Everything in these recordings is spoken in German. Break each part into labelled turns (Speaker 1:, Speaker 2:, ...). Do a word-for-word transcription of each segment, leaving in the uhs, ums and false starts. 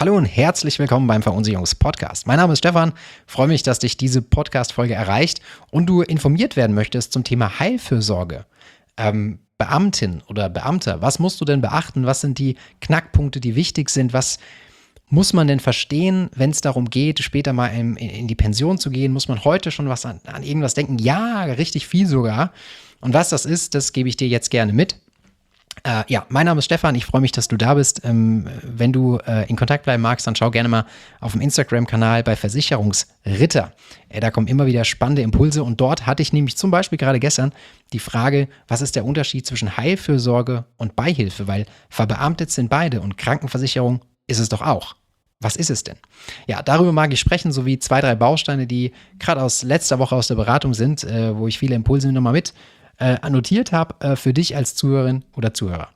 Speaker 1: Hallo und herzlich willkommen beim Verunsicherungs-Podcast. Mein Name ist Stefan, freue mich, dass dich diese Podcast-Folge erreicht und du informiert werden möchtest zum Thema Heilfürsorge. Ähm, Beamtin oder Beamter, was musst du denn beachten? Was sind die Knackpunkte, die wichtig sind? Was muss man denn verstehen, wenn es darum geht, später mal in, in die Pension zu gehen? Muss man heute schon was an, an irgendwas denken? Ja, richtig viel sogar. Und was das ist, das gebe ich dir jetzt gerne mit. Äh, ja, mein Name ist Stefan, ich freue mich, dass du da bist. Ähm, wenn du äh, in Kontakt bleiben magst, dann schau gerne mal auf dem Instagram-Kanal bei Versicherungsritter. Äh, da kommen immer wieder spannende Impulse und dort hatte ich nämlich zum Beispiel gerade gestern die Frage, was ist der Unterschied zwischen Heilfürsorge und Beihilfe, weil verbeamtet sind beide und Krankenversicherung ist es doch auch. Was ist es denn? Ja, darüber mag ich sprechen, sowie zwei, drei Bausteine, die gerade aus letzter Woche aus der Beratung sind, äh, wo ich viele Impulse nochmal mit Äh, annotiert habe äh, für dich als Zuhörerin oder Zuhörer.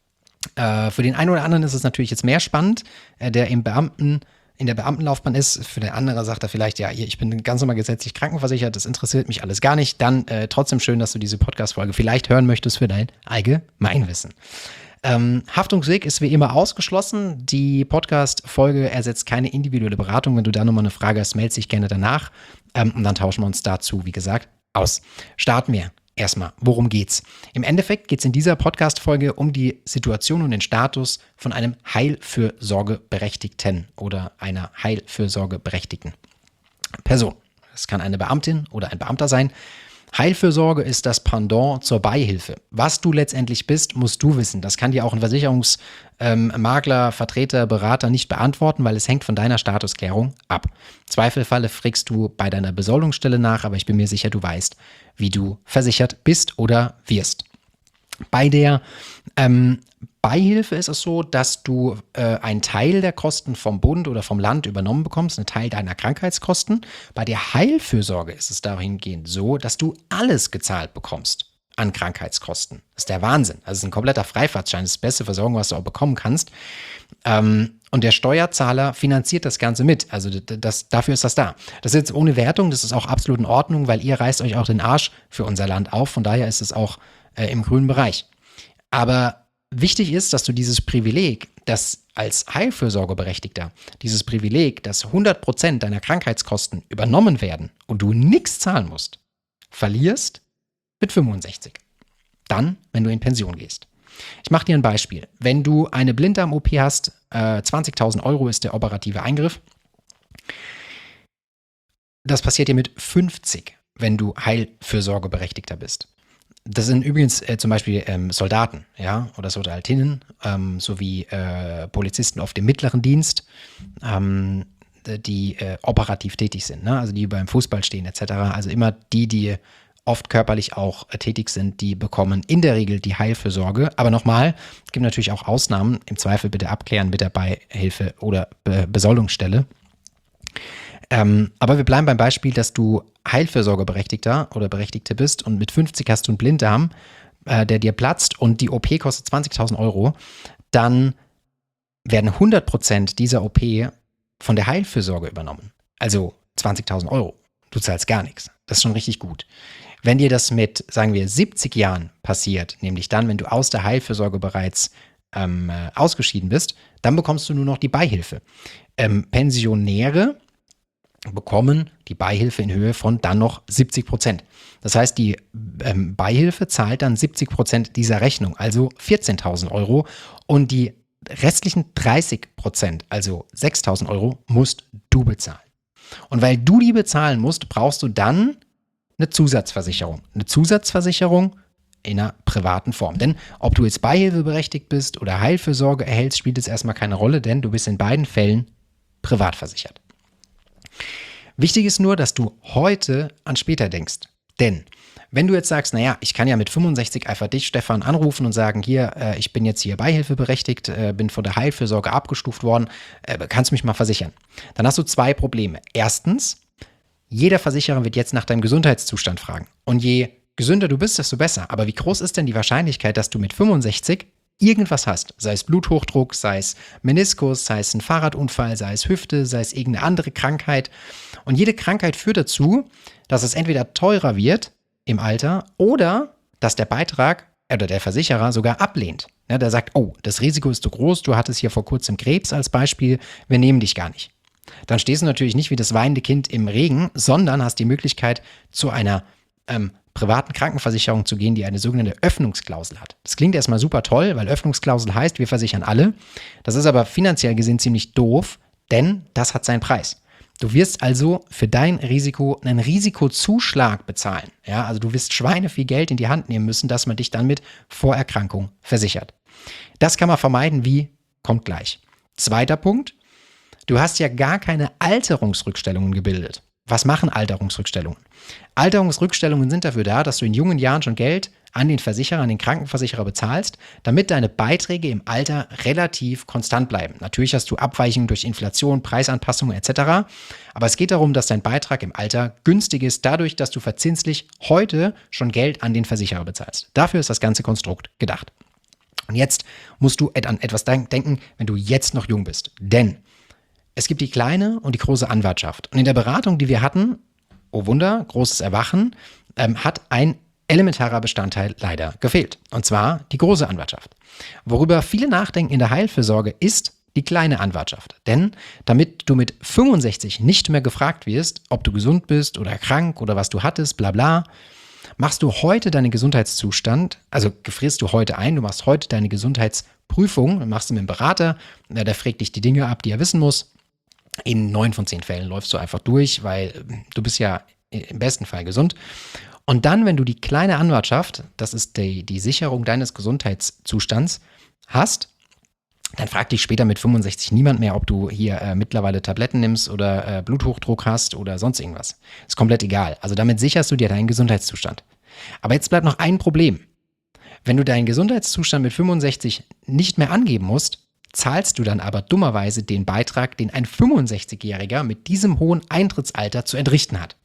Speaker 1: Äh, für den einen oder anderen ist es natürlich jetzt mehr spannend, äh, der im Beamten, in der Beamtenlaufbahn ist. Für den anderen sagt er vielleicht, ja, ich bin ganz normal gesetzlich krankenversichert, das interessiert mich alles gar nicht. Dann äh, trotzdem schön, dass du diese Podcast-Folge vielleicht hören möchtest für dein Allgemeinwissen. Ähm, Haftungsweg ist wie immer ausgeschlossen. Die Podcast-Folge ersetzt keine individuelle Beratung. Wenn du da nochmal eine Frage hast, melde dich gerne danach. Ähm, und dann tauschen wir uns dazu, wie gesagt, aus. Starten wir. Erstmal, worum geht's? Im Endeffekt geht es in dieser Podcast-Folge um die Situation und den Status von einem Heilfürsorgeberechtigten oder einer Heilfürsorgeberechtigten Person. Es kann eine Beamtin oder ein Beamter sein. Heilfürsorge ist das Pendant zur Beihilfe. Was du letztendlich bist, musst du wissen. Das kann dir auch ein Versicherungsmakler, ähm, Vertreter, Berater nicht beantworten, weil es hängt von deiner Statusklärung ab. Im Zweifelfalle fragst du bei deiner Besoldungsstelle nach, aber ich bin mir sicher, du weißt, wie du versichert bist oder wirst. Bei der ähm, Beihilfe ist es so, dass du äh, einen Teil der Kosten vom Bund oder vom Land übernommen bekommst, einen Teil deiner Krankheitskosten. Bei der Heilfürsorge ist es dahingehend so, dass du alles gezahlt bekommst an Krankheitskosten. Das ist der Wahnsinn. Also es ist ein kompletter Freifahrtschein, das ist die beste Versorgung, was du auch bekommen kannst. Ähm, und der Steuerzahler finanziert das Ganze mit. Also das, das, dafür ist das da. Das ist jetzt ohne Wertung, das ist auch absolut in Ordnung, weil ihr reißt euch auch den Arsch für unser Land auf. Von daher ist es auch äh, im grünen Bereich. Aber wichtig ist, dass du dieses Privileg, das als Heilfürsorgeberechtigter, dieses Privileg, dass hundert Prozent deiner Krankheitskosten übernommen werden und du nichts zahlen musst, verlierst mit fünfundsechzig. Dann, wenn du in Pension gehst. Ich mache dir ein Beispiel. Wenn du eine Blinddarm-O P hast, äh, zwanzigtausend Euro ist der operative Eingriff. Das passiert dir mit fünfzig, wenn du Heilfürsorgeberechtigter bist. Das sind übrigens äh, zum Beispiel ähm, Soldaten, ja, oder Soldatinnen, ähm, sowie äh, Polizisten auf dem mittleren Dienst, ähm, die äh, operativ tätig sind, ne? Also die beim Fußball stehen et cetera. Also immer die, die oft körperlich auch äh, tätig sind, die bekommen in der Regel die Heilfürsorge. Aber nochmal, es gibt natürlich auch Ausnahmen. Im Zweifel bitte abklären mit der Beihilfe oder Be- Besoldungsstelle. Ähm, aber wir bleiben beim Beispiel, dass du Heilfürsorgeberechtigter oder Berechtigte bist und mit fünfzig hast du einen Blinddarm, äh, der dir platzt und die O P kostet zwanzigtausend Euro, dann werden hundert Prozent dieser O P von der Heilfürsorge übernommen. Also zwanzigtausend Euro. Du zahlst gar nichts. Das ist schon richtig gut. Wenn dir das mit, sagen wir, siebzig Jahren passiert, nämlich dann, wenn du aus der Heilfürsorge bereits ähm, äh, ausgeschieden bist, dann bekommst du nur noch die Beihilfe. Ähm, Pensionäre bekommen die Beihilfe in Höhe von dann noch siebzig Prozent. Das heißt, die ähm, Beihilfe zahlt dann siebzig Prozent dieser Rechnung, also vierzehntausend Euro. Und die restlichen dreißig Prozent, also sechstausend Euro, musst du bezahlen. Und weil du die bezahlen musst, brauchst du dann eine Zusatzversicherung. Eine Zusatzversicherung in einer privaten Form. Denn ob du jetzt beihilfeberechtigt bist oder Heilfürsorge erhältst, spielt es erstmal keine Rolle, denn du bist in beiden Fällen privat versichert. Wichtig ist nur, dass du heute an später denkst. Denn wenn du jetzt sagst, naja, ich kann ja mit fünfundsechzig einfach dich, Stefan, anrufen und sagen, hier, äh, ich bin jetzt hier beihilfeberechtigt, äh, bin von der Heilfürsorge abgestuft worden, äh, kannst du mich mal versichern? Dann hast du zwei Probleme. Erstens, jeder Versicherer wird jetzt nach deinem Gesundheitszustand fragen. Und je gesünder du bist, desto besser. Aber wie groß ist denn die Wahrscheinlichkeit, dass du mit fünfundsechzig irgendwas hast? Sei es Bluthochdruck, sei es Meniskus, sei es ein Fahrradunfall, sei es Hüfte, sei es irgendeine andere Krankheit. Und jede Krankheit führt dazu, dass es entweder teurer wird im Alter oder dass der Beitrag oder der Versicherer sogar ablehnt. Ja, der sagt, oh, das Risiko ist zu groß, du hattest hier vor kurzem Krebs als Beispiel, wir nehmen dich gar nicht. Dann stehst du natürlich nicht wie das weinende Kind im Regen, sondern hast die Möglichkeit, zu einer ähm, privaten Krankenversicherung zu gehen, die eine sogenannte Öffnungsklausel hat. Das klingt erstmal super toll, weil Öffnungsklausel heißt, wir versichern alle. Das ist aber finanziell gesehen ziemlich doof, denn das hat seinen Preis. Du wirst also für dein Risiko einen Risikozuschlag bezahlen. Ja, also du wirst Schweine viel Geld in die Hand nehmen müssen, dass man dich dann mit Vorerkrankung versichert. Das kann man vermeiden, wie? Kommt gleich. Zweiter Punkt. Du hast ja gar keine Alterungsrückstellungen gebildet. Was machen Alterungsrückstellungen? Alterungsrückstellungen sind dafür da, dass du in jungen Jahren schon Geld an den Versicherer, an den Krankenversicherer bezahlst, damit deine Beiträge im Alter relativ konstant bleiben. Natürlich hast du Abweichungen durch Inflation, Preisanpassungen et cetera. Aber es geht darum, dass dein Beitrag im Alter günstig ist, dadurch, dass du verzinslich heute schon Geld an den Versicherer bezahlst. Dafür ist das ganze Konstrukt gedacht. Und jetzt musst du an etwas denken, wenn du jetzt noch jung bist. Denn es gibt die kleine und die große Anwartschaft. Und in der Beratung, die wir hatten, oh Wunder, großes Erwachen, ähm, hat ein elementarer Bestandteil leider gefehlt. Und zwar die große Anwartschaft. Worüber viele nachdenken in der Heilfürsorge ist die kleine Anwartschaft. Denn damit du mit fünfundsechzig nicht mehr gefragt wirst, ob du gesund bist oder krank oder was du hattest, bla bla, machst du heute deinen Gesundheitszustand, also gefrierst du heute ein, du machst heute deine Gesundheitsprüfung, machst du mit dem Berater, der fragt dich die Dinge ab, die er wissen muss. In neun von zehn Fällen läufst du einfach durch, weil du bist ja im besten Fall gesund. Und dann, wenn du die kleine Anwartschaft, das ist die, die Sicherung deines Gesundheitszustands, hast, dann fragt dich später mit fünfundsechzig niemand mehr, ob du hier äh, mittlerweile Tabletten nimmst oder äh, Bluthochdruck hast oder sonst irgendwas. Ist komplett egal. Also damit sicherst du dir deinen Gesundheitszustand. Aber jetzt bleibt noch ein Problem. Wenn du deinen Gesundheitszustand mit fünfundsechzig nicht mehr angeben musst, zahlst du dann aber dummerweise den Beitrag, den ein fünfundsechzigjähriger mit diesem hohen Eintrittsalter zu entrichten hat.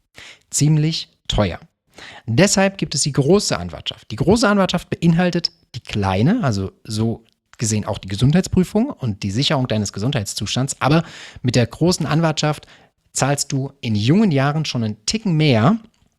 Speaker 1: Ziemlich teuer. Deshalb gibt es die große Anwartschaft. Die große Anwartschaft beinhaltet die kleine, also so gesehen auch die Gesundheitsprüfung und die Sicherung deines Gesundheitszustands, aber mit der großen Anwartschaft zahlst du in jungen Jahren schon einen Ticken mehr,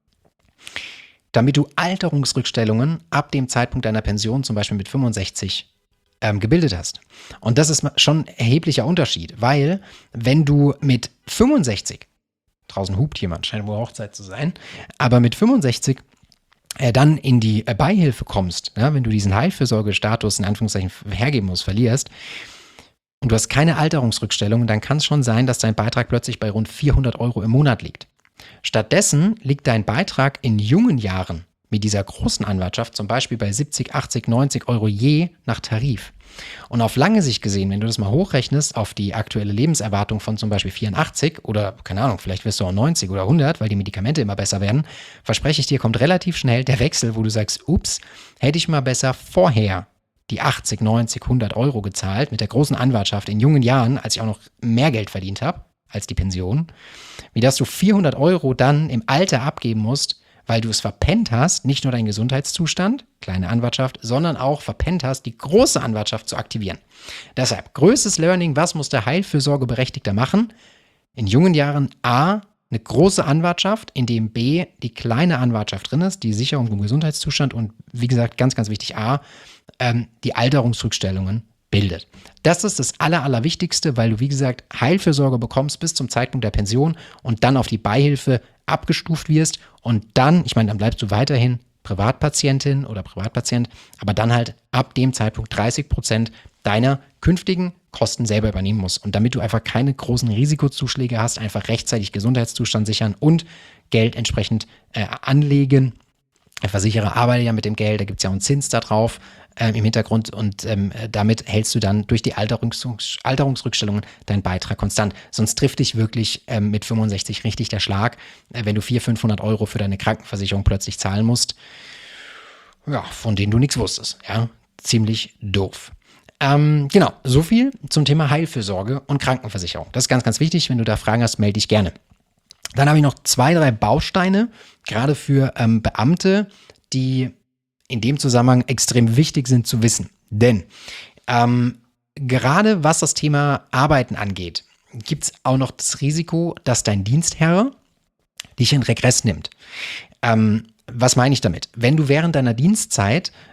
Speaker 1: damit du Alterungsrückstellungen ab dem Zeitpunkt deiner Pension, zum Beispiel mit fünfundsechzig, ähm, gebildet hast. Und das ist schon ein erheblicher Unterschied, weil wenn du mit fünfundsechzig, draußen hupt jemand, scheint wohl Hochzeit zu sein, aber mit fünfundsechzig äh, dann in die äh, Beihilfe kommst, ja, wenn du diesen Heilfürsorgestatus in Anführungszeichen hergeben musst, verlierst, und du hast keine Alterungsrückstellung, dann kann es schon sein, dass dein Beitrag plötzlich bei rund vierhundert Euro im Monat liegt. Stattdessen liegt dein Beitrag in jungen Jahren mit dieser großen Anwartschaft zum Beispiel bei siebzig, achtzig, neunzig Euro je nach Tarif. Und auf lange Sicht gesehen, wenn du das mal hochrechnest auf die aktuelle Lebenserwartung von zum Beispiel vierundachtzig oder, keine Ahnung, vielleicht wirst du auch neunzig oder hundert, weil die Medikamente immer besser werden, verspreche ich dir, kommt relativ schnell der Wechsel, wo du sagst, ups, hätte ich mal besser vorher die achtzig, neunzig, hundert Euro gezahlt mit der großen Anwartschaft in jungen Jahren, als ich auch noch mehr Geld verdient habe als die Pension, wie dass du vierhundert Euro dann im Alter abgeben musst, weil du es verpennt hast, nicht nur deinen Gesundheitszustand, kleine Anwartschaft, sondern auch verpennt hast, die große Anwartschaft zu aktivieren. Deshalb, größtes Learning, was muss der Heilfürsorgeberechtigte machen? In jungen Jahren A, eine große Anwartschaft, in dem B, die kleine Anwartschaft drin ist, die Sicherung vom Gesundheitszustand und wie gesagt, ganz, ganz wichtig A, ähm, die Alterungsrückstellungen bildet. Das ist das Aller, Allerwichtigste, weil du, wie gesagt, Heilfürsorge bekommst bis zum Zeitpunkt der Pension und dann auf die Beihilfe abgestuft wirst und dann, ich meine, dann bleibst du weiterhin Privatpatientin oder Privatpatient, aber dann halt ab dem Zeitpunkt dreißig Prozent deiner künftigen Kosten selber übernehmen musst. Und damit du einfach keine großen Risikozuschläge hast, einfach rechtzeitig Gesundheitszustand sichern und Geld entsprechend äh, anlegen. Der Versicherer arbeitet ja mit dem Geld, da gibt es ja auch einen Zins da drauf ähm, im Hintergrund und ähm, damit hältst du dann durch die Alterungs Alterungsrückstellungen deinen Beitrag konstant. Sonst trifft dich wirklich ähm, mit fünfundsechzig richtig der Schlag, äh, wenn du vierhundert, fünfhundert Euro für deine Krankenversicherung plötzlich zahlen musst, ja, von denen du nichts wusstest. Ja, ziemlich doof. Ähm, genau, so viel zum Thema Heilfürsorge und Krankenversicherung. Das ist ganz, ganz wichtig. Wenn du da Fragen hast, melde dich gerne. Dann habe ich noch zwei, drei Bausteine, gerade für ähm, Beamte, die in dem Zusammenhang extrem wichtig sind zu wissen. Denn ähm, gerade was das Thema Arbeiten angeht, gibt es auch noch das Risiko, dass dein Dienstherr dich in Regress nimmt. Ähm, was meine ich damit? Wenn du während deiner Dienstzeit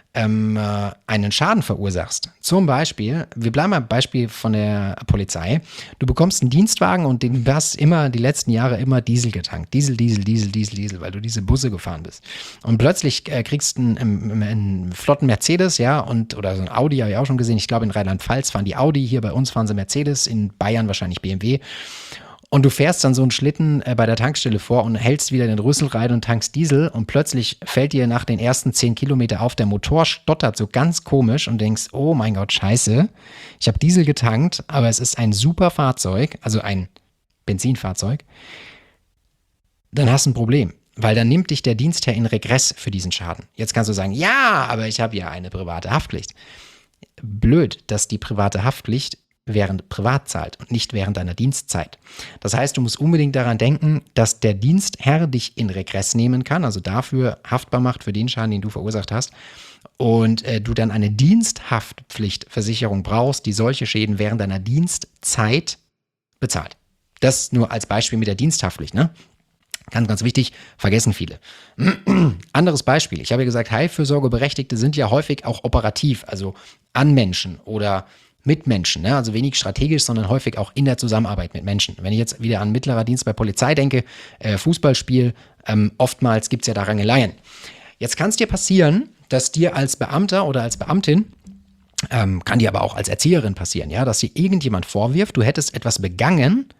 Speaker 1: ähm, äh, einen Schaden verursachst, zum Beispiel, wir bleiben beim Beispiel von der Polizei, du bekommst einen Dienstwagen und den du hast immer die letzten Jahre immer Diesel getankt. Diesel, Diesel, Diesel, Diesel, Diesel, weil du diese Busse gefahren bist. Und plötzlich äh, kriegst du einen, einen, einen flotten Mercedes, ja, und oder so ein Audi, habe ich auch schon gesehen. Ich glaube, in Rheinland-Pfalz fahren die Audi, hier bei uns fahren sie Mercedes, in Bayern wahrscheinlich B M W. Und du fährst dann so einen Schlitten äh, bei der Tankstelle vor und hältst wieder den Rüssel rein und tankst Diesel und plötzlich fällt dir nach den ersten zehn Kilometer auf, der Motor stottert so ganz komisch und denkst, oh mein Gott, scheiße, ich habe Diesel getankt, aber es ist ein super Fahrzeug, also ein Benzinfahrzeug, dann hast du ein Problem, weil dann nimmt dich der Dienstherr in Regress für diesen Schaden. Jetzt kannst du sagen, ja, aber ich habe ja eine private Haftpflicht. Blöd, dass die private Haftpflicht während privat zahlt und nicht während deiner Dienstzeit. Das heißt, du musst unbedingt daran denken, dass der Dienstherr dich in Regress nehmen kann, also dafür haftbar macht für den Schaden, den du verursacht hast, und äh, du dann eine Diensthaftpflichtversicherung brauchst, die solche Schäden während deiner Dienstzeit bezahlt. Das nur als Beispiel mit der Diensthaftpflicht, ne? Ganz, ganz wichtig, vergessen viele. Anderes Beispiel, ich habe ja gesagt, Heilfürsorgeberechtigte sind ja häufig auch operativ, also an Menschen oder mit Menschen, ne? Also wenig strategisch, sondern häufig auch in der Zusammenarbeit mit Menschen. Wenn ich jetzt wieder an mittlerer Dienst bei Polizei denke, äh, Fußballspiel, ähm, oftmals gibt es ja da Rangeleien. Jetzt kann es dir passieren, dass dir als Beamter oder als Beamtin, ähm, kann dir aber auch als Erzieherin passieren, ja, dass dir irgendjemand vorwirft, du hättest etwas begangen,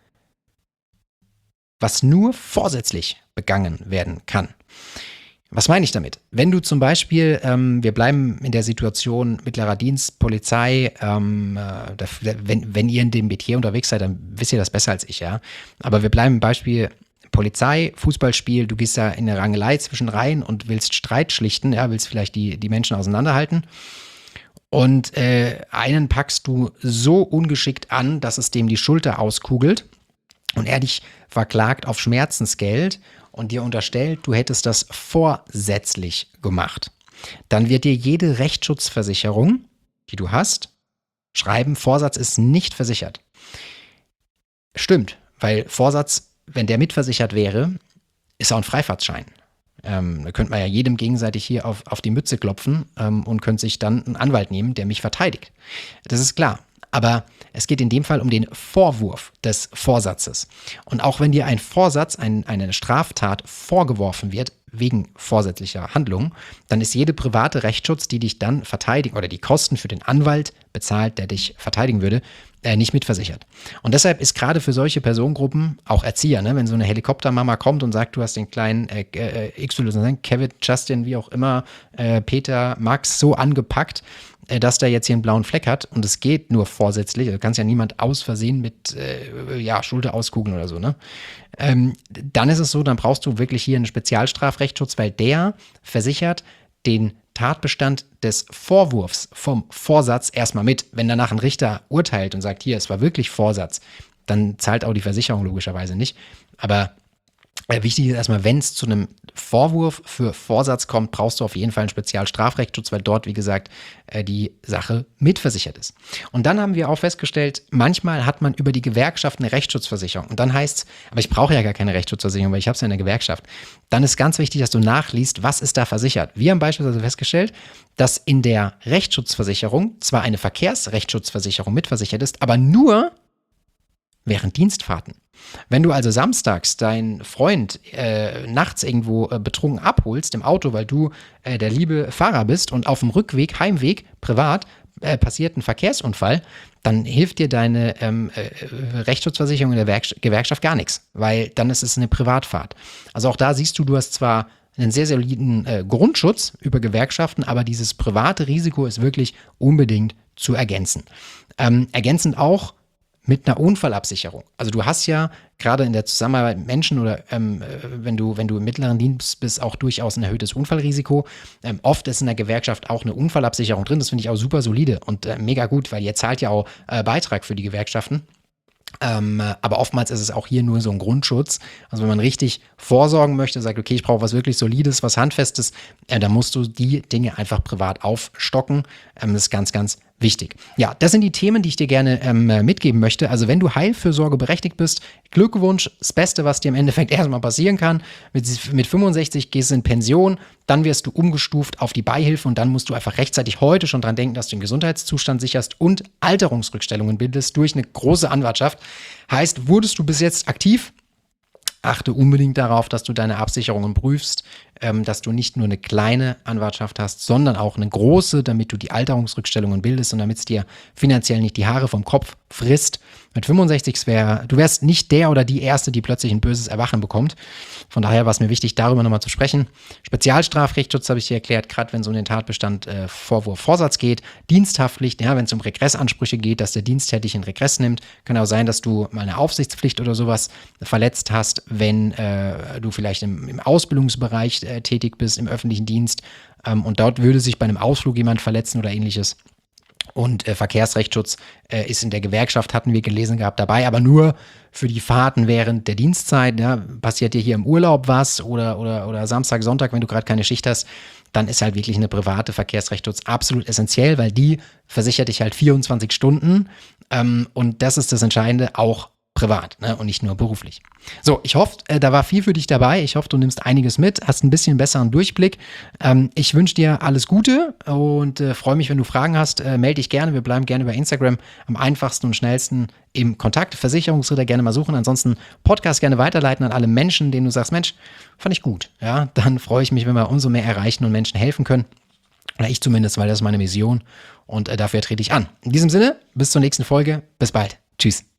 Speaker 1: was nur vorsätzlich begangen werden kann. Was meine ich damit? Wenn du zum Beispiel, ähm, wir bleiben in der Situation mittlerer Dienst, Polizei, ähm, äh, da, wenn, wenn ihr in dem Metier unterwegs seid, dann wisst ihr das besser als ich, ja. Aber wir bleiben im Beispiel Polizei, Fußballspiel, du gehst da in eine Rangelei zwischen rein und willst Streit schlichten, ja, willst vielleicht die, die Menschen auseinanderhalten. Und äh, einen packst du so ungeschickt an, dass es dem die Schulter auskugelt und er dich verklagt auf Schmerzensgeld und dir unterstellt, du hättest das vorsätzlich gemacht. Dann wird dir jede Rechtsschutzversicherung, die du hast, schreiben, Vorsatz ist nicht versichert. Stimmt, weil Vorsatz, wenn der mitversichert wäre, ist auch ein Freifahrtschein. Ähm, da könnte man ja jedem gegenseitig hier auf, auf die Mütze klopfen ähm, und könnte sich dann einen Anwalt nehmen, der mich verteidigt. Das ist klar. Aber es geht in dem Fall um den Vorwurf des Vorsatzes. Und auch wenn dir ein Vorsatz, ein, eine Straftat vorgeworfen wird, wegen vorsätzlicher Handlung, dann ist jede private Rechtsschutz, die dich dann verteidigt oder die Kosten für den Anwalt bezahlt, der dich verteidigen würde, äh, nicht mitversichert. Und deshalb ist gerade für solche Personengruppen, auch Erzieher, ne, wenn so eine Helikoptermama kommt und sagt, du hast den kleinen äh, äh, X Y, Kevin, Justin, wie auch immer, äh, Peter, Max so angepackt, dass der jetzt hier einen blauen Fleck hat und es geht nur vorsätzlich, also du kannst ja niemand aus Versehen mit äh, ja, Schulter auskugeln oder so, ne? Ähm, dann ist es so, dann brauchst du wirklich hier einen Spezialstrafrechtsschutz, weil der versichert den Tatbestand des Vorwurfs vom Vorsatz erstmal mit. Wenn danach ein Richter urteilt und sagt, hier, es war wirklich Vorsatz, dann zahlt auch die Versicherung logischerweise nicht. Aber äh, wichtig ist erstmal, wenn es zu einem Vorwurf für Vorsatz kommt, brauchst du auf jeden Fall einen Spezialstrafrechtsschutz, weil dort, wie gesagt, äh, die Sache mitversichert ist. Und dann haben wir auch festgestellt, manchmal hat man über die Gewerkschaft eine Rechtsschutzversicherung. Und dann heißt es, aber ich brauche ja gar keine Rechtsschutzversicherung, weil ich habe es ja in der Gewerkschaft. Dann ist ganz wichtig, dass du nachliest, was ist da versichert. Wir haben beispielsweise festgestellt, dass in der Rechtsschutzversicherung zwar eine Verkehrsrechtsschutzversicherung mitversichert ist, aber nur während Dienstfahrten. Wenn du also samstags deinen Freund äh, nachts irgendwo äh, betrunken abholst im Auto, weil du äh, der liebe Fahrer bist und auf dem Rückweg, Heimweg, privat, äh, passiert ein Verkehrsunfall, dann hilft dir deine ähm, äh, Rechtsschutzversicherung in der Werk- Gewerkschaft gar nichts, weil dann ist es eine Privatfahrt. Also auch da siehst du, du hast zwar einen sehr soliden äh, Grundschutz über Gewerkschaften, aber dieses private Risiko ist wirklich unbedingt zu ergänzen. Ähm, ergänzend auch mit einer Unfallabsicherung. Also du hast ja gerade in der Zusammenarbeit mit Menschen oder ähm, wenn du, wenn du im mittleren Dienst bist, auch durchaus ein erhöhtes Unfallrisiko. Ähm, oft ist in der Gewerkschaft auch eine Unfallabsicherung drin. Das finde ich auch super solide und äh, mega gut, weil ihr zahlt ja auch äh, Beitrag für die Gewerkschaften. Ähm, aber oftmals ist es auch hier nur so ein Grundschutz. Also wenn man richtig vorsorgen möchte, sagt, okay, ich brauche was wirklich Solides, was Handfestes, äh, dann musst du die Dinge einfach privat aufstocken. Ähm, das ist ganz, ganz wichtig. Ja, das sind die Themen, die ich dir gerne ähm, mitgeben möchte. Also wenn du Heilfürsorge berechtigt bist, Glückwunsch, das Beste, was dir im Endeffekt erstmal passieren kann. Mit, mit fünfundsechzig gehst du in Pension, dann wirst du umgestuft auf die Beihilfe und dann musst du einfach rechtzeitig heute schon dran denken, dass du den Gesundheitszustand sicherst und Alterungsrückstellungen bildest durch eine große Anwartschaft. Heißt, wurdest du bis jetzt aktiv? Achte unbedingt darauf, dass du deine Absicherungen prüfst, ähm, dass du nicht nur eine kleine Anwartschaft hast, sondern auch eine große, damit du die Alterungsrückstellungen bildest und damit es dir finanziell nicht die Haare vom Kopf frisst. Mit fünfundsechzig wär, du wärst nicht der oder die Erste, die plötzlich ein böses Erwachen bekommt. Von daher war es mir wichtig, darüber nochmal zu sprechen. Spezialstrafrechtsschutz habe ich dir erklärt, gerade wenn es um den Tatbestand äh, Vorwurf Vorsatz geht. Diensthaftpflicht, ja, wenn es um Regressansprüche geht, dass der Diensttätig in Regress nimmt. Kann auch sein, dass du mal eine Aufsichtspflicht oder sowas verletzt hast, wenn äh, du vielleicht im, im Ausbildungsbereich äh, tätig bist, im öffentlichen Dienst. Ähm, und dort würde sich bei einem Ausflug jemand verletzen oder ähnliches. Und äh, Verkehrsrechtsschutz äh, ist in der Gewerkschaft, hatten wir gelesen gehabt, dabei, aber nur für die Fahrten während der Dienstzeit. Ja, passiert dir hier im Urlaub was oder, oder, oder Samstag, Sonntag, wenn du gerade keine Schicht hast, dann ist halt wirklich eine private Verkehrsrechtsschutz absolut essentiell, weil die versichert dich halt vierundzwanzig Stunden ähm, und das ist das Entscheidende, auch privat, ne, und nicht nur beruflich. So, ich hoffe, äh, da war viel für dich dabei. Ich hoffe, du nimmst einiges mit, hast ein bisschen besseren Durchblick. Ähm, ich wünsche dir alles Gute und äh, freue mich, wenn du Fragen hast. Äh, melde dich gerne. Wir bleiben gerne über Instagram am einfachsten und schnellsten im Kontakt. Versicherungsritter gerne mal suchen. Ansonsten Podcast gerne weiterleiten an alle Menschen, denen du sagst, Mensch, fand ich gut. Ja, dann freue ich mich, wenn wir umso mehr erreichen und Menschen helfen können. Oder ich zumindest, weil das ist meine Mission und äh, dafür trete ich an. In diesem Sinne, bis zur nächsten Folge. Bis bald. Tschüss.